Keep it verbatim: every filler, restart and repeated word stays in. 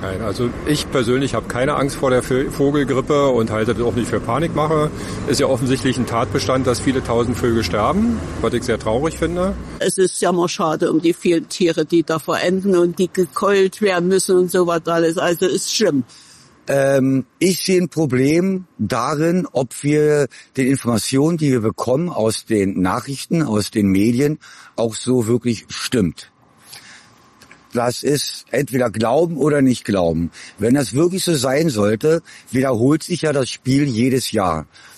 keinen. Also ich persönlich habe keine Angst vor der Vogelgrippe und halte das auch nicht für Panikmache. Ist ja offensichtlich ein Tatbestand, dass viele tausend Vögel sterben, was ich sehr traurig finde. Es ist jammerschade um die vielen Tiere, die da verenden und die gekeult werden müssen und sowas alles. Also ist schlimm. Ähm, ich sehe ein Problem darin, ob wir den Informationen, die wir bekommen aus den Nachrichten, aus den Medien, auch so wirklich stimmt. Das ist entweder glauben oder nicht glauben. Wenn das wirklich so sein sollte, wiederholt sich ja das Spiel jedes Jahr.